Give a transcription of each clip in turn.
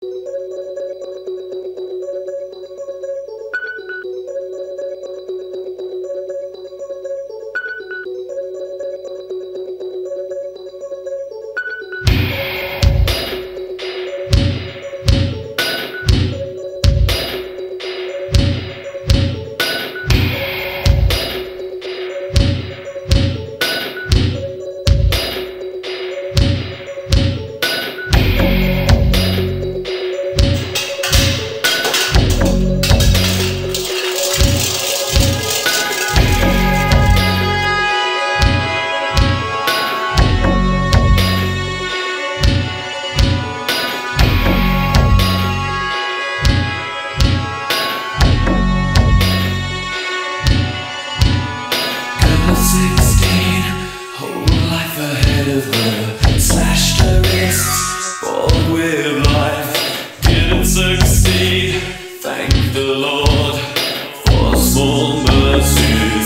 Slashed her wrists, bored with life, didn't succeed. Thank the Lord for small mercies.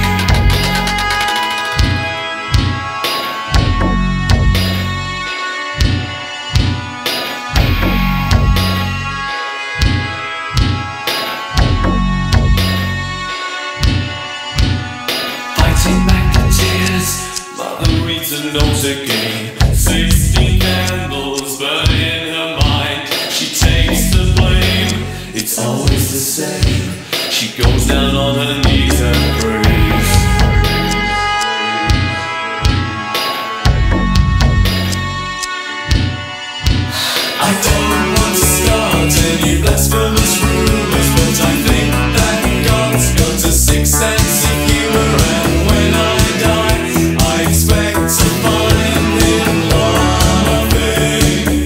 Fighting back the tears, Mother reads a note again. 16 candles burn in her mind. She takes the blame, it's always the same. She goes down on her knees and prays. I don't want to start any blasphemous rumors, but I think that God's got a sixth sense of humor, and when I die, I expect to find him laughing.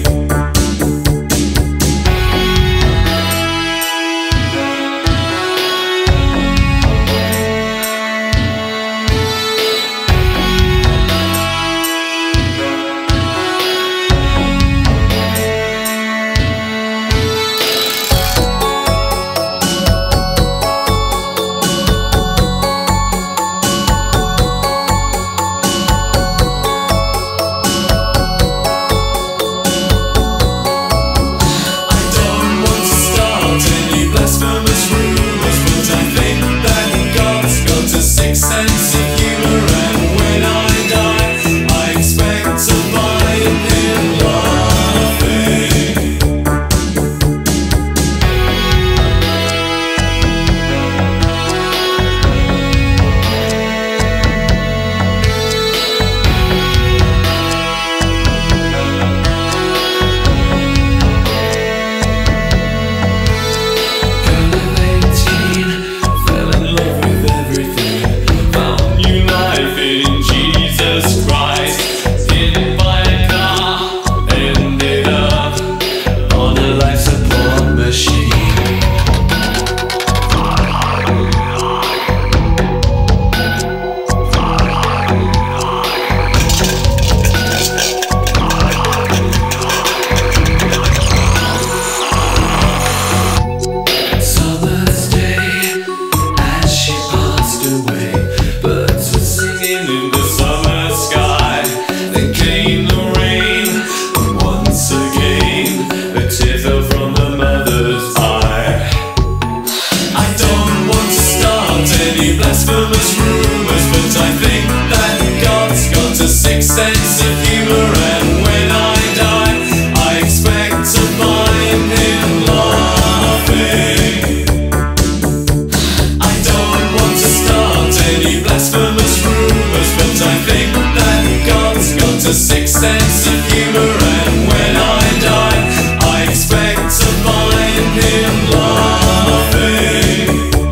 Sense of humor, and when I die, I expect to find him laughing. Girl of 18, fell in love with everything. In Jesus Christ, hit by a car, ended up on a life support machine. Summer's day, as she passed away, birds were singing in the summer sky. Then came the rain, and once again a tear fell from her mother's eye. I don't want to start any blasphemous rumors, but I think that God's got a sixth sense of humor, and when I die, I expect to find him laughing. I don't want to start any blasphemous rumors, but I think that God's got a sixth sense of humor, and when I die, I expect to find him laughing.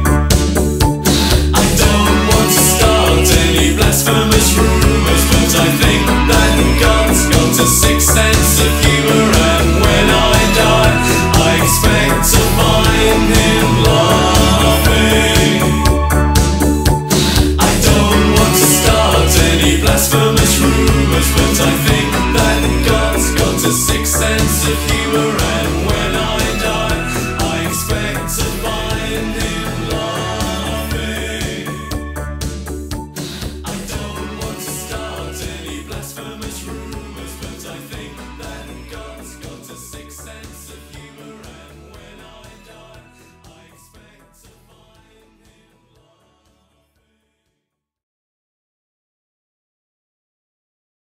I don't want to start any blasphemous rumors, but I think that God's got a sixth sense of humor, and when I die, I expect to find him laughing. I don't want to start any blasphemous rumors, but I think that God's got a sixth sense of humor.